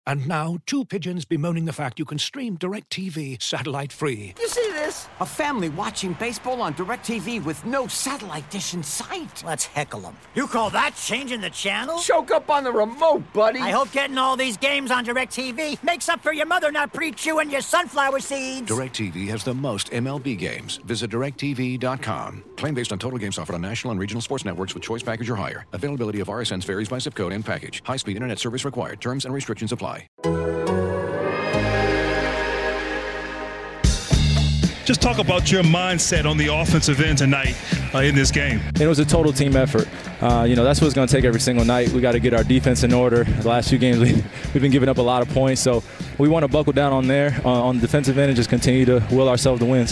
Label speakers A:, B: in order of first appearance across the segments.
A: And now, two pigeons bemoaning the fact you can stream DirecTV satellite-free.
B: You see this? A family watching baseball on DirecTV with no satellite dish in sight.
C: Let's heckle them. You call that changing the channel?
B: Choke up on the remote, buddy.
C: I hope getting all these games on DirecTV makes up for your mother not pre-chewing your sunflower seeds.
A: DirecTV has the most MLB games. Visit DirecTV.com. Claim based on total games offered on national and regional sports networks with choice package or higher. Availability of RSNs varies by zip code and package. High-speed internet service required. Terms and restrictions apply.
D: Just talk about your mindset on the offensive end tonight in this game.
E: It was a total team effort. That's what it's going to take every single night. We got to get our defense in order. The last few games, we've been giving up a lot of points, so we want to buckle down on there on the defensive end and just continue to will ourselves to wins.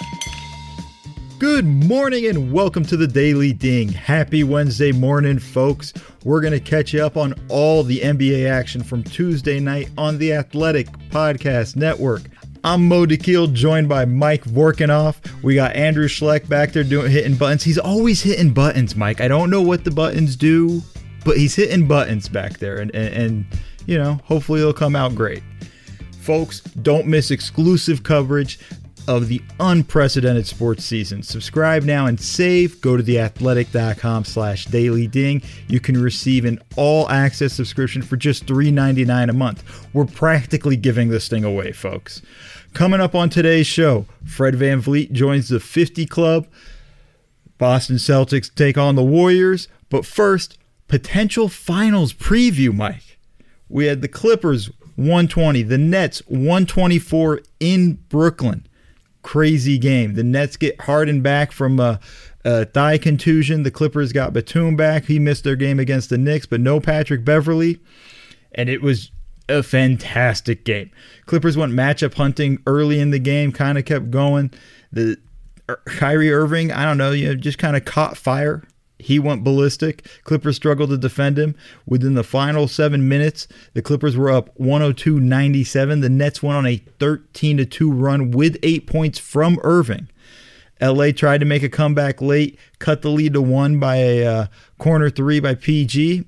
F: Good morning and welcome to the Daily Ding. Happy Wednesday morning, folks. We're going to catch you up on all the NBA action from Tuesday night on the Athletic Podcast Network. I'm Mo DeKeel, joined by Mike Vorkanoff. We got Andrew Schleck back there hitting buttons. He's always hitting buttons, Mike. I don't know what the buttons do, but he's hitting buttons back there. And hopefully it'll come out great. Folks, don't miss exclusive coverage of the unprecedented sports season. Subscribe now and save. Go to theathletic.com/dailyding. You can receive an all-access subscription for just $3.99 a month. We're practically giving this thing away, folks. Coming up on today's show, Fred VanVleet joins the 50 Club. Boston Celtics take on the Warriors. But first, potential finals preview, Mike. We had the Clippers 120, the Nets 124 in Brooklyn. Crazy game. The Nets get Harden back from a thigh contusion. The Clippers got Batum back. He missed their game against the Knicks, but no Patrick Beverley. And it was a fantastic game. Clippers went matchup hunting early in the game, kind of kept going. The Kyrie Irving, just kind of caught fire. He went ballistic. Clippers struggled to defend him. Within the final 7 minutes, the Clippers were up 102-97. The Nets went on a 13-2 run with 8 points from Irving. LA tried to make a comeback late, cut the lead to 1 by a corner 3 by PG.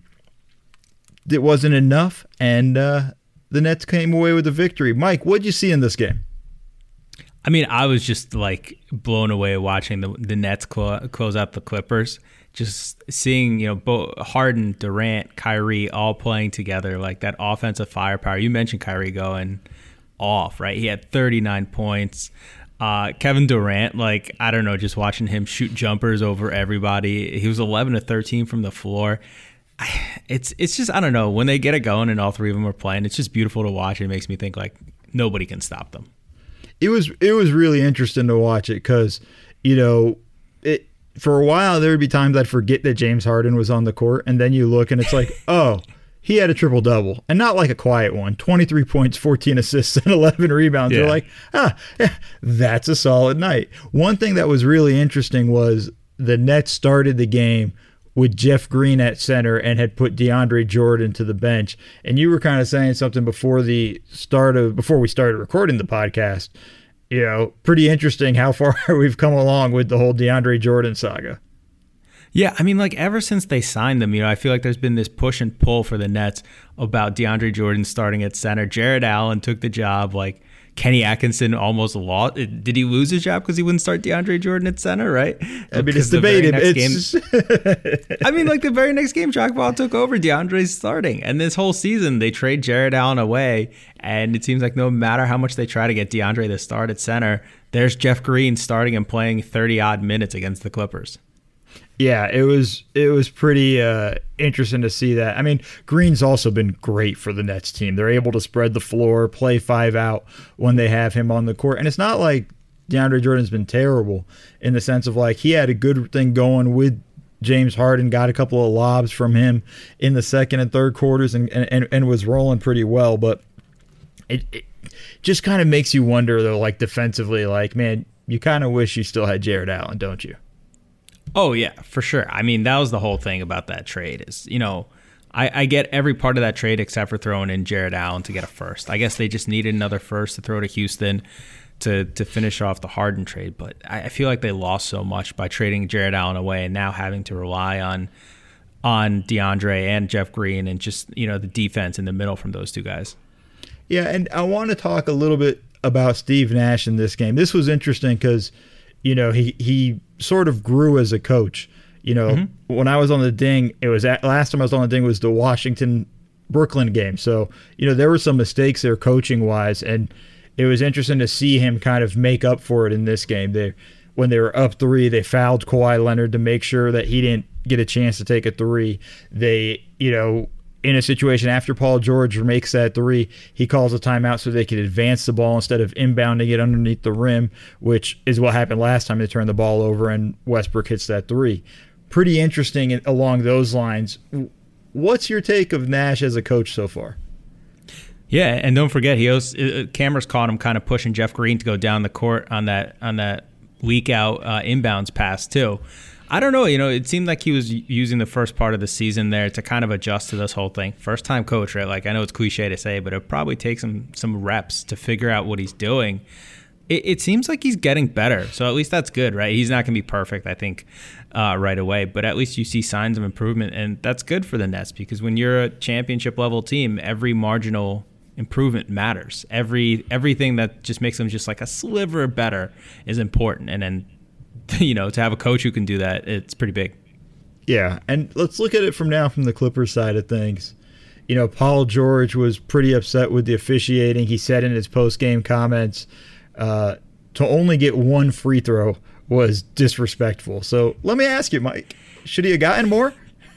F: It wasn't enough, and the Nets came away with the victory. Mike, what did you see in this game?
G: I mean, I was just blown away watching the Nets close out the Clippers. Just seeing, both Harden, Durant, Kyrie all playing together, that offensive firepower. You mentioned Kyrie going off, right? He had 39 points. Kevin Durant, just watching him shoot jumpers over everybody. He was 11 of 13 from the floor. It's just, I don't know, when they get it going and all three of them are playing, it's just beautiful to watch. It makes me think nobody can stop them.
F: It was really interesting to watch it because, for a while, there would be times I'd forget that James Harden was on the court, and then you look and it's oh, he had a triple-double, and not a quiet one. 23 points, 14 assists, and 11 rebounds.
G: Yeah.
F: You're that's a solid night. One thing that was really interesting was the Nets started the game with Jeff Green at center and had put DeAndre Jordan to the bench. And you were kind of saying something before we started recording the podcast. Pretty interesting how far we've come along with the whole DeAndre Jordan saga.
G: Yeah, I mean, ever since they signed them, I feel like there's been this push and pull for the Nets about DeAndre Jordan starting at center. Jared Allen took the job. Kenny Atkinson almost lost. Did he lose his job because he wouldn't start DeAndre Jordan at center, right?
F: I mean, it's debated.
G: The very next game, Jacques Ball took over. DeAndre's starting. And this whole season, they trade Jared Allen away. And it seems like no matter how much they try to get DeAndre to start at center, there's Jeff Green starting and playing 30-odd minutes against the Clippers.
F: Yeah, it was pretty interesting to see that. I mean, Green's also been great for the Nets team. They're able to spread the floor, play 5 out when they have him on the court. And it's not like DeAndre Jordan's been terrible in the sense of he had a good thing going with James Harden, got a couple of lobs from him in the second and third quarters and was rolling pretty well. But it just kind of makes you wonder, though, defensively, man, you kind of wish you still had Jared Allen, don't you?
G: Oh, yeah, for sure. I mean, that was the whole thing about that trade is, I get every part of that trade except for throwing in Jared Allen to get a first. I guess they just needed another first to throw to Houston to finish off the Harden trade. But I feel like they lost so much by trading Jared Allen away and now having to rely on DeAndre and Jeff Green and just, the defense in the middle from those two guys.
F: Yeah, and I want to talk a little bit about Steve Nash in this game. This was interesting because, he sort of grew as a coach. When I was on the Ding, last time I was on the Ding was the Washington-Brooklyn game. So, there were some mistakes there coaching-wise, and it was interesting to see him kind of make up for it in this game. When they were up 3, they fouled Kawhi Leonard to make sure that he didn't get a chance to take a 3. They, in a situation after Paul George makes that 3, he calls a timeout so they could advance the ball instead of inbounding it underneath the rim, which is what happened last time they turned the ball over and Westbrook hits that 3. Pretty interesting along those lines. What's your take of Nash as a coach so far?
G: Yeah, and don't forget, cameras caught him kind of pushing Jeff Green to go down the court on that leak out inbounds pass too. I don't know, it seemed like he was using the first part of the season there to kind of adjust to this whole thing. First time coach, right? Like, I know it's cliche to say, but it probably takes him some reps to figure out what he's doing. It seems like he's getting better, so at least that's good, right? He's not going to be perfect, I think, right away, but at least you see signs of improvement, and that's good for the Nets because when you're a championship level team, every marginal improvement matters. Everything that just makes them just like a sliver better is important, and then to have a coach who can do that, it's pretty big.
F: Yeah, and let's look at it from the Clippers side of things. Paul George was pretty upset with the officiating. He said in his post-game comments to only get 1 free throw was disrespectful. So let me ask you, Mike, should he have gotten more?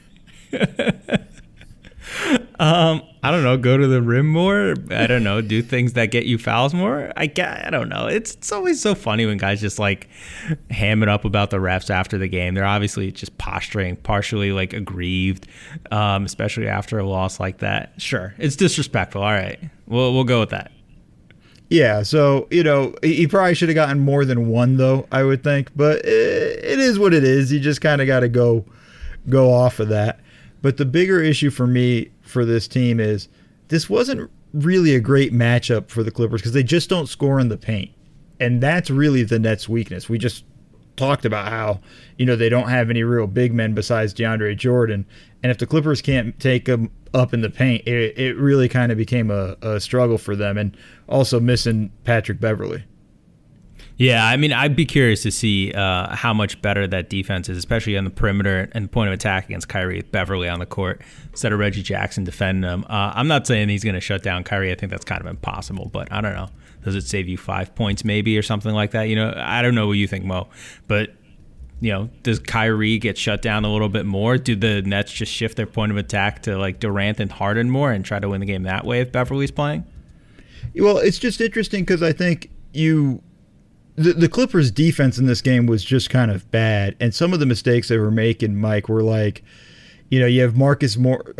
G: I don't know, go to the rim more. I don't know, do things that get you fouls more. I don't know. It's always so funny when guys just like ham it up about the refs after the game. They're obviously just posturing, partially like aggrieved, especially after a loss like that. Sure, it's disrespectful. All right, we'll go with that.
F: Yeah, so, he probably should have gotten more than 1, though, I would think. But it is what it is. You just kind of got to go off of that. But the bigger issue for me for this team is this wasn't really a great matchup for the Clippers because they just don't score in the paint. And that's really the Nets' weakness. We just talked about how, they don't have any real big men besides DeAndre Jordan. And if the Clippers can't take them up in the paint, it really kind of became a struggle for them. And also missing Patrick Beverley.
G: Yeah, I mean, I'd be curious to see how much better that defense is, especially on the perimeter and the point of attack against Kyrie with Beverley on the court instead of Reggie Jackson defending him. I'm not saying he's going to shut down Kyrie. I think that's kind of impossible, but I don't know. Does it save you 5 points maybe or something like that? I don't know what you think, Mo, but does Kyrie get shut down a little bit more? Do the Nets just shift their point of attack to like Durant and Harden more and try to win the game that way if Beverly's playing?
F: Well, it's just interesting because I think the Clippers' defense in this game was just kind of bad, and some of the mistakes they were making, Mike, were like, you have Marcus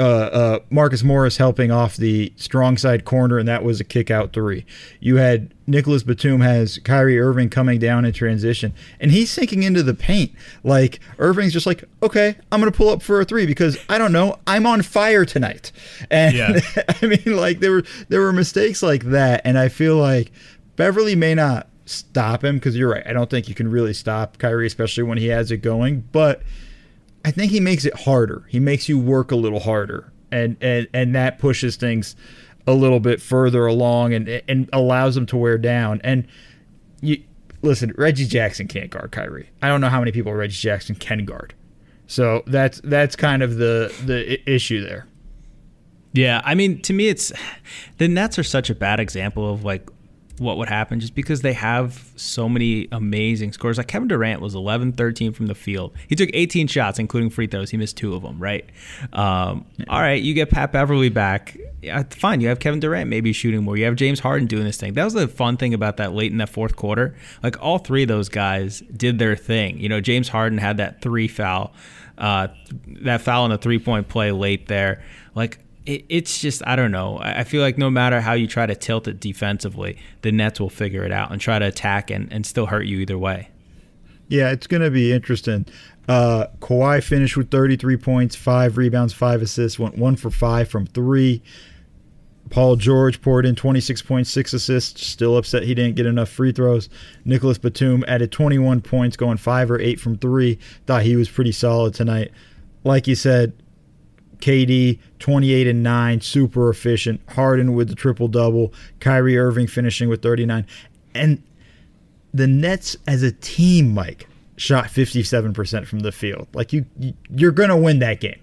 F: Morris helping off the strong side corner, and that was a kick-out 3. You had Nicholas Batum has Kyrie Irving coming down in transition, and he's sinking into the paint. Like, Irving's just like, okay, I'm going to pull up for a 3 because, I don't know, I'm on fire tonight. And, yeah. I mean, like, there were mistakes like that, and I feel like Beverly may not stop him because you're right. I don't think you can really stop Kyrie, especially when he has it going, but I think he makes it harder. He makes you work a little harder, and that pushes things a little bit further along and allows them to wear down. And listen, Reggie Jackson can't guard Kyrie. I don't know how many people Reggie Jackson can guard. So that's kind of the issue there.
G: Yeah, I mean, to me, it's the Nets are such a bad example of like what would happen just because they have so many amazing scores. Like Kevin Durant was 11-13 from the field. He took 18 shots, including free throws. He missed 2 of them, right? All right, you get Pat Beverly back. Yeah, fine, you have Kevin Durant maybe shooting more. You have James Harden doing this thing. That was the fun thing about that late in that fourth quarter. Like all 3 of those guys did their thing. James Harden had that 3 foul, that foul in the 3-point play late there. Like, it's just, I don't know. I feel like no matter how you try to tilt it defensively, the Nets will figure it out and try to attack and still hurt you either way.
F: Yeah, it's going to be interesting. Kawhi finished with 33 points, 5 rebounds, 5 assists, went 1 for 5 from 3. Paul George poured in 26.6 assists, still upset he didn't get enough free throws. Nicholas Batum added 21 points, going 5 or 8 from 3. Thought he was pretty solid tonight. Like you said, KD 28 and 9, super efficient. Harden with the triple double. Kyrie Irving finishing with 39. And the Nets as a team, Mike, shot 57% from the field. Like you're gonna win that game.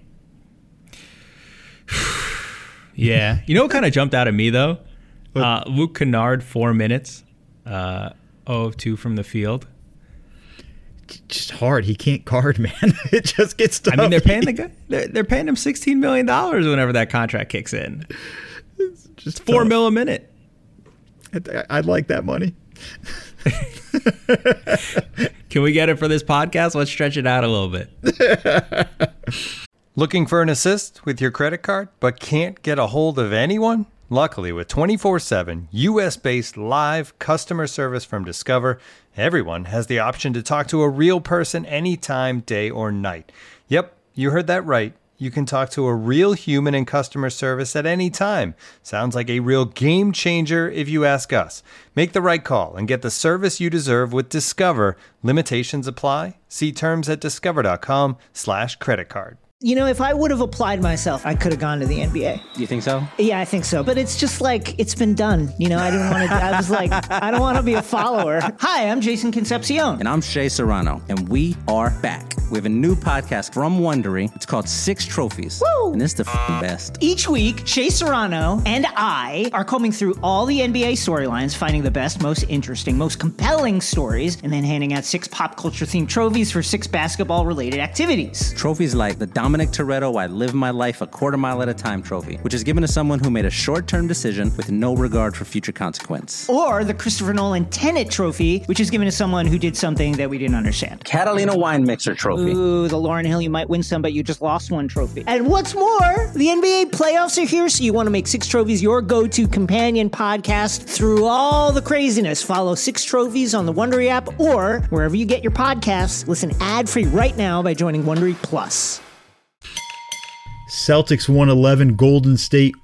G: Yeah. You know what kind of jumped out at me though? Luke Kennard, 4 minutes, 0 of 2 from the field.
F: Just hard. He can't guard, man. It just gets tough.
G: I mean, they're paying the guy. They're paying him $16 million whenever that contract kicks in.
F: It's just
G: $4 million a minute.
F: I'd like that money.
G: Can we get it for this podcast? Let's stretch it out a little bit.
H: Looking for an assist with your credit card, but can't get a hold of anyone? Luckily, with 24/7 U.S.-based live customer service from Discover, everyone has the option to talk to a real person anytime, day or night. Yep, you heard that right. You can talk to a real human in customer service at any time. Sounds like a real game changer if you ask us. Make the right call and get the service you deserve with Discover. Limitations apply. See terms at discover.com/creditcard.
I: You know, if I would have applied myself, I could have gone to the NBA.
J: You think so?
I: Yeah, I think so. But it's just like, it's been done. You know, I didn't want to, I was like, I don't want to be a follower. Hi, I'm Jason Concepcion.
J: And I'm Shea Serrano. And we are back. We have a new podcast from Wondery. It's called Six Trophies.
I: Woo!
J: And it's the best.
I: Each week, Shea Serrano and I are combing through all the NBA storylines, finding the best, most interesting, most compelling stories, and then handing out 6 pop culture themed trophies for 6 basketball related activities.
J: Trophies like the Dominic Toretto I Live My Life a Quarter Mile at a Time trophy, which is given to someone who made a short-term decision with no regard for future consequence.
I: Or the Christopher Nolan Tenet trophy, which is given to someone who did something that we didn't understand.
J: Catalina Wine Mixer trophy.
I: Ooh, the Lauryn Hill You Might Win Some, But You Just Lost One trophy. And what's more, the NBA playoffs are here, so you want to make 6 Trophies your go-to companion podcast through all the craziness. Follow 6 Trophies on the Wondery app or wherever you get your podcasts. Listen ad-free right now by joining Wondery Plus.
F: Celtics 111, Golden State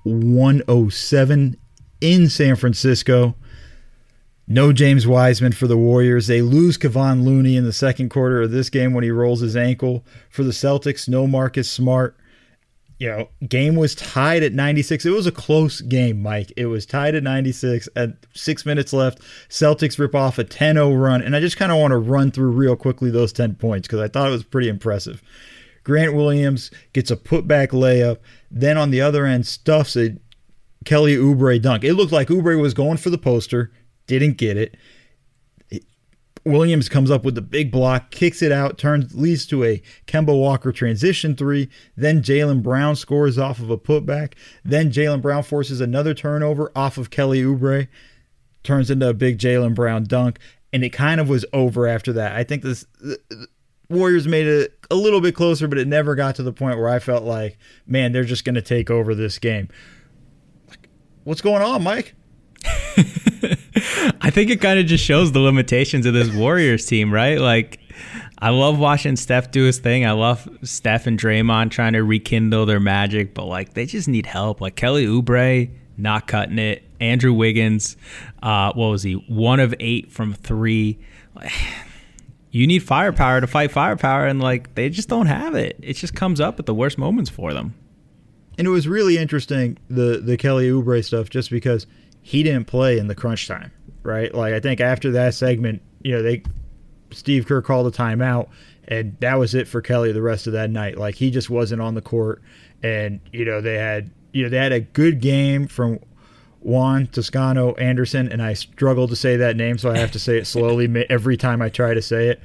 F: 107 in San Francisco. No James Wiseman for the Warriors. They lose Kevon Looney in the second quarter of this game when he rolls his ankle. For the Celtics, no Marcus Smart. You know, game was tied at 96. It was a close game, Mike. It was tied at 96 at 6 minutes left. Celtics rip off a 10-0 run. And I just kind of want to run through real quickly those 10 points because I thought it was pretty impressive. Grant Williams gets a putback layup. Then on the other end, stuffs a Kelly Oubre dunk. It looked like Oubre was going for the poster. Didn't get it. Williams comes up with the big block, kicks it out, leads to a Kemba Walker transition 3. Then Jaylen Brown scores off of a putback. Then Jaylen Brown forces another turnover off of Kelly Oubre. Turns into a big Jaylen Brown dunk. And it kind of was over after that. I think the Warriors made it a little bit closer, but it never got to the point where I felt like, man, they're just going to take over this game. What's going on, Mike?
G: I think it kind of just shows the limitations of this Warriors team, right? Like, I love watching Steph do his thing. I love Steph and Draymond trying to rekindle their magic, but like they just need help. Like Kelly Oubre not cutting it. Andrew Wiggins, what was he? 1 of 8 from 3. You need firepower to fight firepower, and like they just don't have it. It just comes up at the worst moments for them.
F: And it was really interesting, the Kelly Oubre stuff, just because he didn't play in the crunch time, right? Like I think after that segment, you know, Steve Kerr called a timeout, and that was it for Kelly the rest of that night. Like he just wasn't on the court, and they had a good game from Juan Toscano Anderson, and I struggle to say that name, so I have to say it slowly every time I try to say it.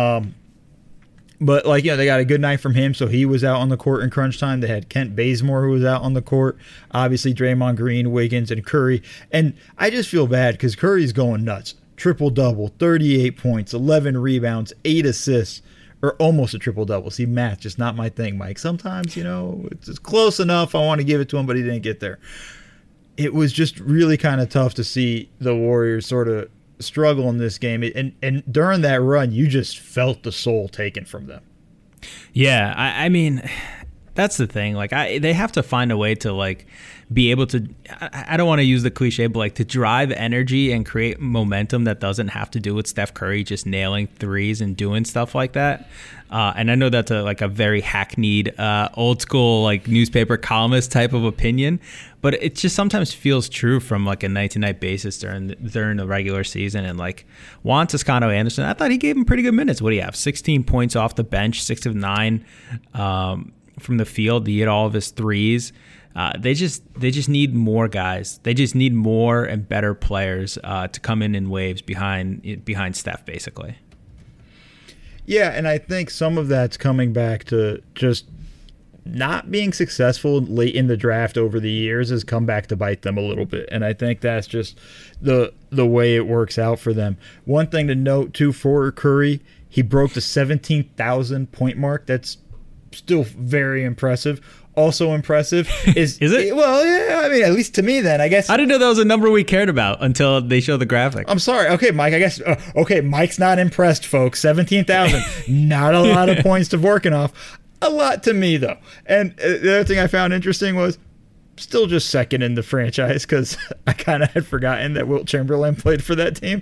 F: But they got a good night from him, so he was out on the court in crunch time. They had Kent Bazemore, who was out on the court. Obviously, Draymond Green, Wiggins, and Curry. And I just feel bad because Curry's going nuts. Triple-double, 38 points, 11 rebounds, 8 assists, or almost a triple-double. See, math, just not my thing, Mike. Sometimes, it's close enough. I want to give it to him, but he didn't get there. It was just really kind of tough to see the Warriors sort of struggle in this game. And during that run, you just felt the soul taken from them.
G: Yeah, I mean, That's the thing. Like, they have to find a way to like be able to. I don't want to use the cliche, but like to drive energy and create momentum that doesn't have to do with Steph Curry just nailing threes and doing stuff like that. And I know that's a very hackneyed, old school like newspaper columnist type of opinion, but it just sometimes feels true from like a night-to-night basis during the regular season. And like Juan Toscano-Anderson, I thought he gave him pretty good minutes. What do you have? 16 points off the bench, 6 of 9. From the field. He hit all of his threes. They just need more guys. They just need more and better players to come in waves behind Steph, basically.
F: Yeah, and I think some of that's coming back to just not being successful late in the draft over the years has come back to bite them a little bit. And I think that's just the way it works out for them. One thing to note, too, for Curry, he broke the 17,000 point mark. That's still very impressive. Also impressive is
G: it?
F: Well, yeah, I mean, at least to me then, I guess.
G: I didn't know that was a number we cared about until they showed the graphic.
F: I'm sorry. Okay, Mike, I guess. Okay, Mike's not impressed, folks. 17,000. Not a lot of points to working off. A lot to me, though. And the other thing I found interesting was still just second in the franchise because I kind of had forgotten that Wilt Chamberlain played for that team.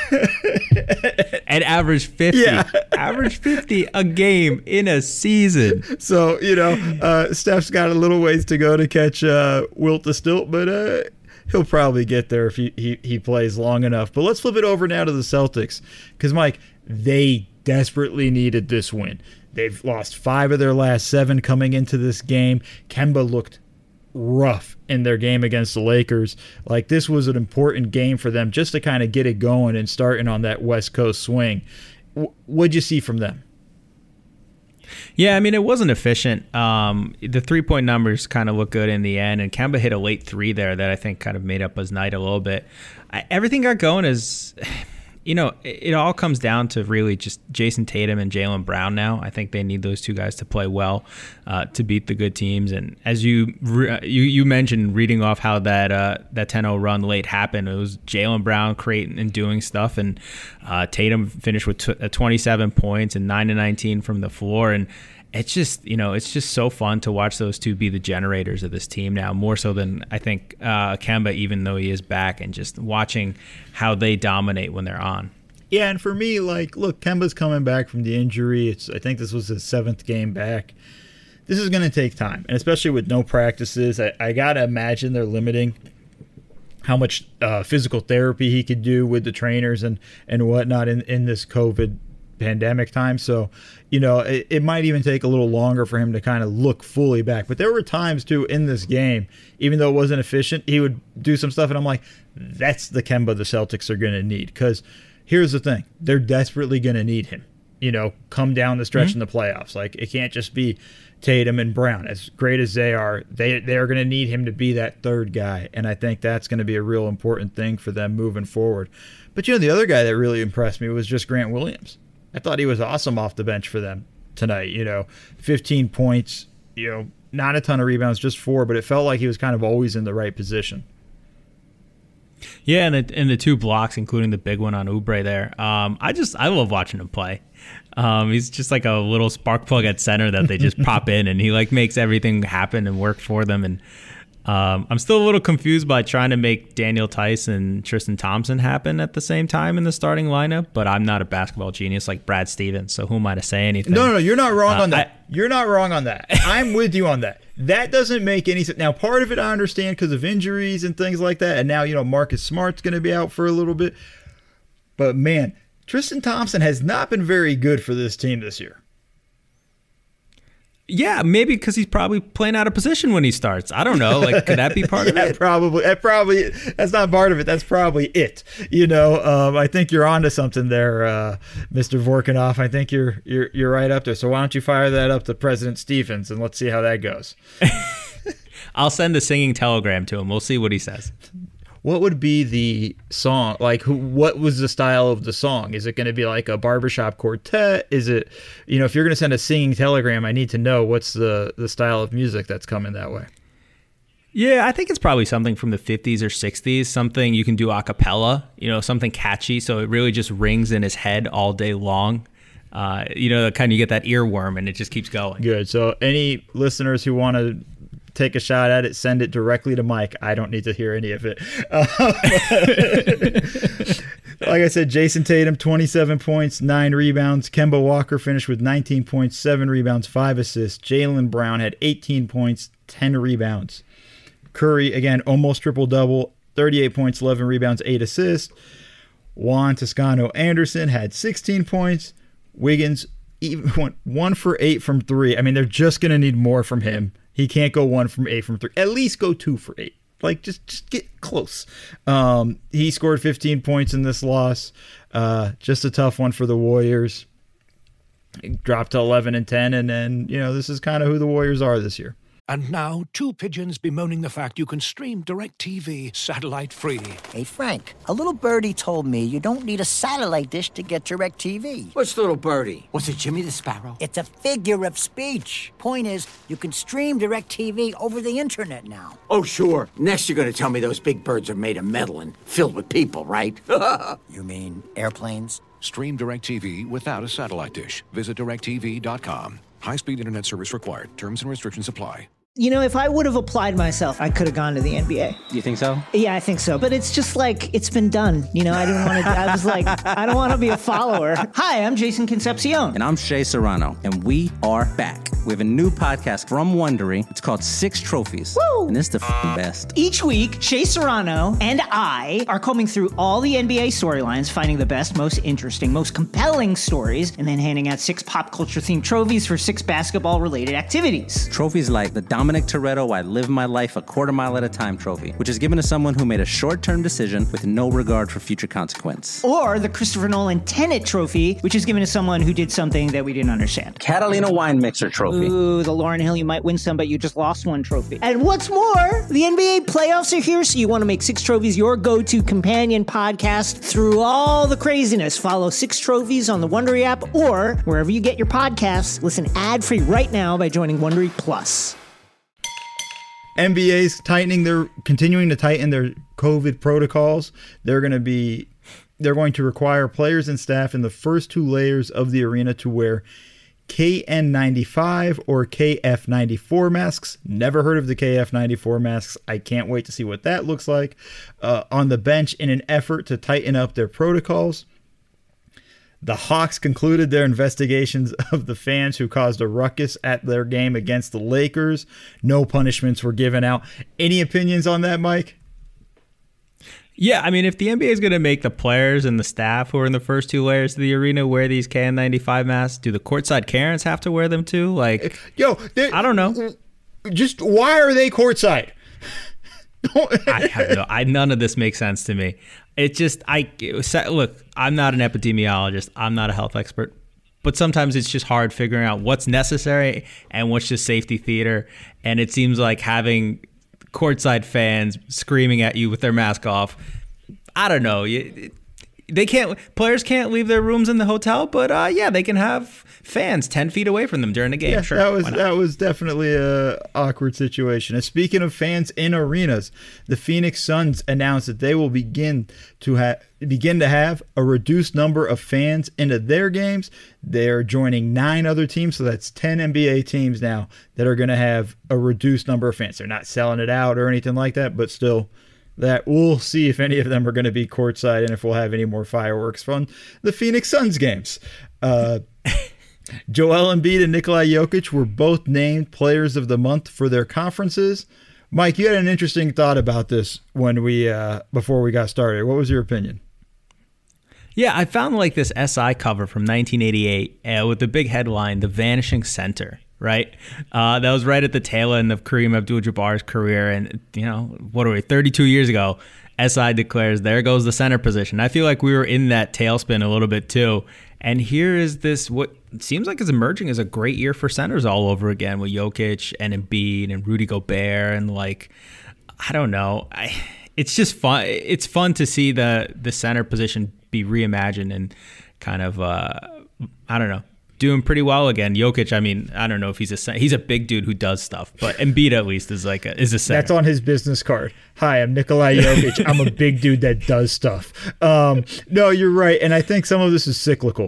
G: And averaged 50. Yeah. Averaged 50 a game in a season.
F: So, Steph's got a little ways to go to catch Wilt the Stilt, but he'll probably get there if he plays long enough. But let's flip it over now to the Celtics because, Mike, they desperately needed this win. They've lost 5 of their last 7 coming into this game. Kemba looked rough in their game against the Lakers. Like, this was an important game for them just to kind of get it going and starting on that West Coast swing. What'd you see from them?
G: Yeah, I mean, it wasn't efficient. The 3-point numbers kind of look good in the end, and Kemba hit a late 3 there that I think kind of made up his night a little bit. Everything got going as... it all comes down to really just Jason Tatum and Jaylen Brown now. I think they need those two guys to play well to beat the good teams. And as you mentioned, reading off how that 10-0 run late happened, it was Jaylen Brown creating and doing stuff, and Tatum finished with 27 points and 9-19 from the floor. And it's just, it's just so fun to watch those two be the generators of this team now, more so than I think Kemba, even though he is back, and just watching how they dominate when they're on.
F: Yeah, and for me, look, Kemba's coming back from the injury. I think this was his 7th game back. This is going to take time, and especially with no practices, I got to imagine they're limiting how much physical therapy he could do with the trainers and whatnot in this COVID pandemic time. So, it might even take a little longer for him to kind of look fully back. But there were times, too, in this game, even though it wasn't efficient, he would do some stuff, and I'm like, that's the Kemba the Celtics are going to need. Because here's the thing. They're desperately going to need him, come down the stretch in the playoffs. Like, it can't just be Tatum and Brown. As great as they are going to need him to be that third guy, and I think that's going to be a real important thing for them moving forward. But, the other guy that really impressed me was just Grant Williams. I thought he was awesome off the bench for them tonight. 15 points, not a ton of rebounds, just 4, but it felt like he was kind of always in the right position.
G: Yeah, and the 2 blocks, including the big one on Oubre there. I love watching him play. He's just like a little spark plug at center that they just pop in, and he makes everything happen and work for them. And I'm still a little confused by trying to make Daniel Tice and Tristan Thompson happen at the same time in the starting lineup, but I'm not a basketball genius like Brad Stevens, so who am I to say anything?
F: No, you're not wrong on that. You're not wrong on that. I'm with you on that. That doesn't make any sense. Now, part of it I understand because of injuries and things like that, and now, Marcus Smart's going to be out for a little bit. But, man, Tristan Thompson has not been very good for this team this year.
G: Yeah, maybe because he's probably playing out of position when he starts. I don't know. Could that be part of it?
F: Probably. That's not part of it. That's probably it. I think you're onto something there, Mr. Vorkunov. I think you're right up there. So why don't you fire that up to President Stevens and let's see how that goes.
G: I'll send a singing telegram to him. We'll see what he says.
F: What would be the song? What was the style of the song? Is it going to be like a barbershop quartet? Is it, if you're going to send a singing telegram, I need to know what's the style of music that's coming that way.
G: Yeah, I think it's probably something from the 50s or 60s, something you can do a cappella, something catchy, so it really just rings in his head all day long. kind of you get that earworm and it just keeps going.
F: Good. So any listeners who want to take a shot at it, send it directly to Mike. I don't need to hear any of it. Like I said, Jason Tatum, 27 points, 9 rebounds. Kemba Walker finished with 19 points, 7 rebounds, 5 assists. Jaylen Brown had 18 points, 10 rebounds. Curry, again, almost triple-double, 38 points, 11 rebounds, 8 assists. Juan Toscano-Anderson had 16 points. Wiggins even went 1 for 8 from 3. I mean, they're just going to need more from him. He can't go 1 from 8 from 3. At least go 2 for 8. Like, just get close. He scored 15 points in this loss. Just a tough one for the Warriors. It dropped to 11 and 10, and then, this is kind of who the Warriors are this year.
A: And now, two pigeons bemoaning the fact you can stream DirecTV satellite-free.
C: Hey, Frank, a little birdie told me you don't need a satellite dish to get DirecTV.
B: What's little birdie? Was it Jimmy the Sparrow?
C: It's a figure of speech. Point is, you can stream DirecTV over the internet now.
B: Oh, sure. Next you're going to tell me those big birds are made of metal and filled with people, right?
C: You mean airplanes?
A: Stream DirecTV without a satellite dish. Visit DirecTV.com. High-speed internet service required. Terms and restrictions apply.
I: If I would have applied myself, I could have gone to the NBA.
J: You think so?
I: Yeah, I think so. But it's just like, it's been done. I didn't want to, I was like, I don't want to be a follower. Hi, I'm Jason Concepcion.
J: And I'm Shea Serrano. And we are back. We have a new podcast from Wondery. It's called 6 Trophies.
I: Woo!
J: And it's the best.
I: Each week, Shea Serrano and I are combing through all the NBA storylines, finding the best, most interesting, most compelling stories, and then handing out 6 pop culture-themed trophies for 6 basketball-related activities.
J: Trophies like the Dominic Toretto I Live My Life a Quarter Mile at a Time trophy, which is given to someone who made a short-term decision with no regard for future consequence.
I: Or the Christopher Nolan Tenet trophy, which is given to someone who did something that we didn't understand.
J: Catalina Wine Mixer trophy.
I: Ooh, the Lauryn Hill You Might Win Some But You Just Lost One trophy. And what's more, the NBA playoffs are here, so you want to make 6 Trophies your go-to companion podcast through all the craziness. Follow 6 Trophies on the Wondery app or wherever you get your podcasts. Listen ad-free right now by joining Wondery Plus.
F: NBA's continuing to tighten their COVID protocols. They're going to require players and staff in the first 2 layers of the arena to wear KN95 or KF94 masks. Never heard of the KF94 masks. I can't wait to see what that looks like on the bench in an effort to tighten up their protocols. The Hawks concluded their investigations of the fans who caused a ruckus at their game against the Lakers. No punishments were given out. Any opinions on that, Mike?
G: Yeah, I mean, if the NBA is going to make the players and the staff who are in the first 2 layers of the arena wear these KN95 masks, do the courtside Karens have to wear them too? Like, I don't know.
F: Just why are they courtside?
G: I have none of this makes sense to me. Look, I'm not an epidemiologist. I'm not a health expert. But sometimes it's just hard figuring out what's necessary and what's just safety theater. And it seems like having courtside fans screaming at you with their mask off, I don't know. Players can't leave their rooms in the hotel, but they can have fans 10 feet away from them during the game.
F: Yeah,
G: sure,
F: that was definitely a awkward situation. And speaking of fans in arenas, the Phoenix Suns announced that they will begin to have a reduced number of fans into their games. They're joining 9 other teams, so that's 10 NBA teams now that are going to have a reduced number of fans. They're not selling it out or anything like that, but still, that we'll see if any of them are going to be courtside and if we'll have any more fireworks from the Phoenix Suns games. Joel Embiid and Nikola Jokic were both named Players of the Month for their conferences. Mike, you had an interesting thought about this when before we got started. What was your opinion?
G: Yeah, I found like this SI cover from 1988 with the big headline, "The Vanishing Center." Right, that was right at the tail end of Kareem Abdul-Jabbar's career, and 32 years ago, SI declares, "There goes the center position." I feel like we were in that tailspin a little bit too, and here is this what seems like is emerging as a great year for centers all over again with Jokic and Embiid and Rudy Gobert, and I don't know, it's just fun. It's fun to see the center position be reimagined and kind of doing pretty well again. Jokic, I mean, I don't know if he's a big dude who does stuff, but Embiid at least is a center.
F: That's on his business card. Hi, I'm Nikola Jokic. I'm a big dude that does stuff. No, you're right, and I think some of this is cyclical.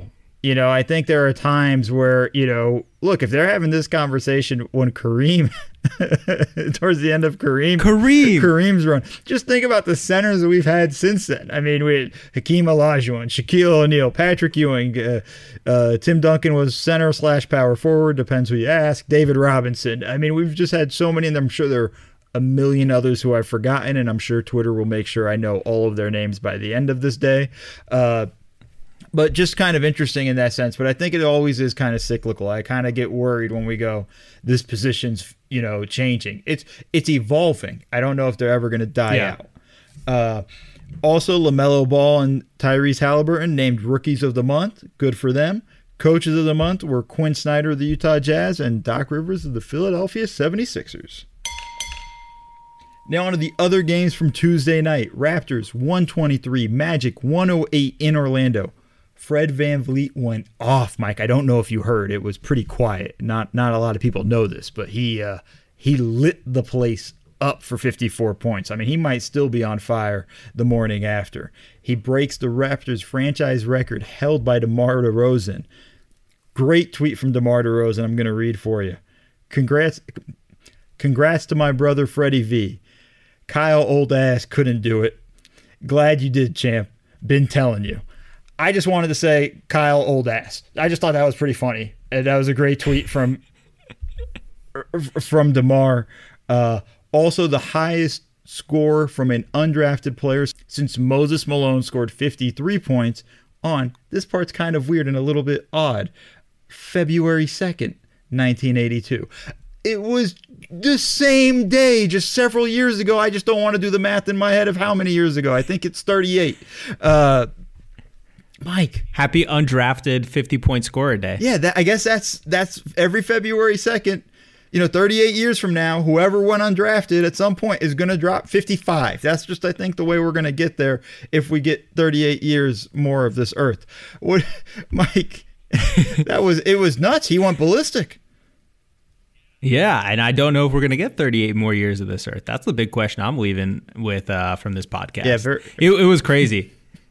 F: I think there are times where, look, if they're having this conversation when Kareem, towards the end of Kareem's run, just think about the centers that we've had since then. I mean, we had Hakeem Olajuwon, Shaquille O'Neal, Patrick Ewing, Tim Duncan was center / power forward, depends who you ask, David Robinson. I mean, we've just had so many, and I'm sure there are a million others who I've forgotten, and I'm sure Twitter will make sure I know all of their names by the end of this day. But just kind of interesting in that sense. But I think it always is kind of cyclical. I kind of get worried when we go, this position's, changing. It's evolving. I don't know if they're ever going to die out. Also, LaMelo Ball and Tyrese Halliburton named Rookies of the Month. Good for them. Coaches of the Month were Quinn Snyder of the Utah Jazz and Doc Rivers of the Philadelphia 76ers. Now on to the other games from Tuesday night. Raptors 123, Magic 108 in Orlando. Fred VanVleet went off, Mike. I don't know if you heard. It was pretty quiet. Not a lot of people know this, but he lit the place up for 54 points. I mean, he might still be on fire the morning after. He breaks the Raptors franchise record held by DeMar DeRozan. Great tweet from DeMar DeRozan. I'm going to read for you. Congrats to my brother Freddie V. Kyle old ass couldn't do it. Glad you did, champ. Been telling you. I just wanted to say Kyle old ass. I just thought that was pretty funny. And that was a great tweet from DeMar. Also the highest score from an undrafted player since Moses Malone scored 53 points on, this part's kind of weird and a little bit odd, February 2nd, 1982. It was the same day, just several years ago. I just don't want to do the math in my head of how many years ago. I think it's 38. Mike.
G: Happy undrafted 50-point scorer day.
F: Yeah, I guess that's every February 2nd. 38 years from now, whoever went undrafted at some point is going to drop 55. That's just, I think, the way we're going to get there if we get 38 years more of this earth. What, Mike, it was nuts. He went ballistic.
G: Yeah, and I don't know if we're going to get 38 more years of this earth. That's the big question I'm leaving with from this podcast. Yeah, it was crazy.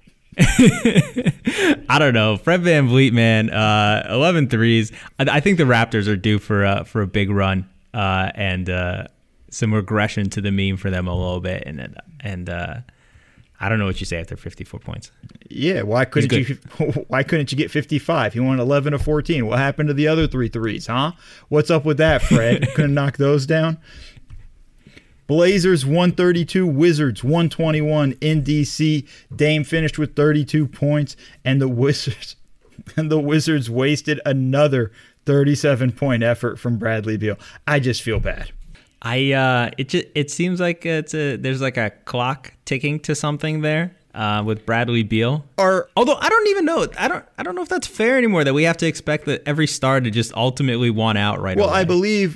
G: I don't know. Fred VanVleet, man, 11 threes. I think the Raptors are due for a big run and some regression to the mean for them a little bit. And I don't know what you say after 54 points.
F: Yeah, why couldn't you get 55? He won 11 of 14. What happened to the other 3 threes, huh? What's up with that, Fred? Couldn't knock those down? Blazers 132, Wizards 121 in DC. Dame finished with 32 points, and the Wizards wasted another 37-point effort from Bradley Beal. I just feel bad.
G: It seems like there's like a clock ticking to something there with Bradley Beal. Although I don't even know. I don't know if that's fair anymore, that we have to expect that every star to just ultimately want out right away.
F: Well, I believe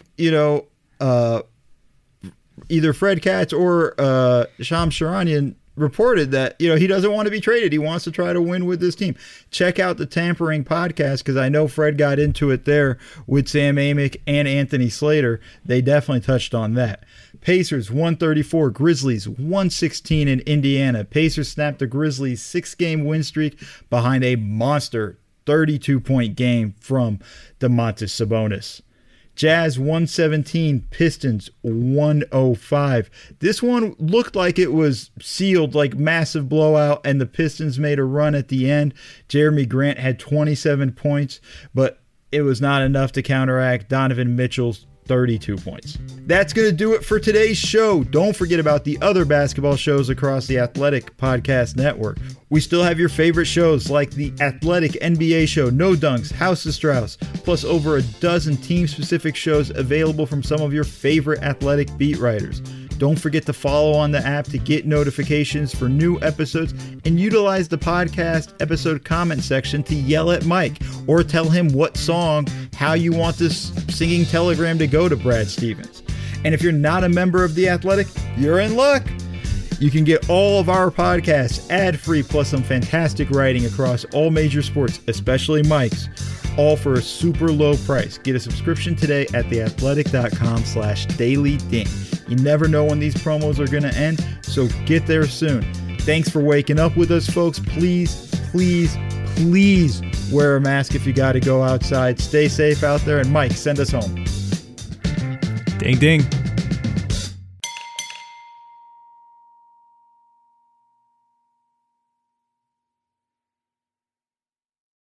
F: either Fred Katz or Shams Charania reported that he doesn't want to be traded. He wants to try to win with this team. Check out the Tampering podcast, because I know Fred got into it there with Sam Amick and Anthony Slater. They definitely touched on that. Pacers 134, Grizzlies 116 in Indiana. Pacers snapped the Grizzlies' 6-game win streak behind a monster 32-point game from Domantas Sabonis. Jazz 117, Pistons 105. This one looked like it was sealed, like massive blowout, and the Pistons made a run at the end. Jeremy Grant had 27 points, but it was not enough to counteract Donovan Mitchell's 32 points. That's going to do it for today's show. Don't forget about the other basketball shows across the Athletic Podcast Network. We still have your favorite shows like the Athletic NBA show, No Dunks, House of Strauss, plus over a dozen team-specific shows available from some of your favorite Athletic beat writers. Don't forget to follow on the app to get notifications for new episodes, and utilize the podcast episode comment section to yell at Mike or tell him what song, how you want this singing telegram to go to Brad Stevens. And if you're not a member of The Athletic, you're in luck. You can get all of our podcasts ad-free, plus some fantastic writing across all major sports, especially Mike's, all for a super low price. Get a subscription today at theathletic.com/dailyding. You never know when these promos are going to end, so get there soon. Thanks for waking up with us, folks. Please, please, please Wear a mask if you got to go outside. Stay safe out there. And Mike, send us home.
G: Ding, ding.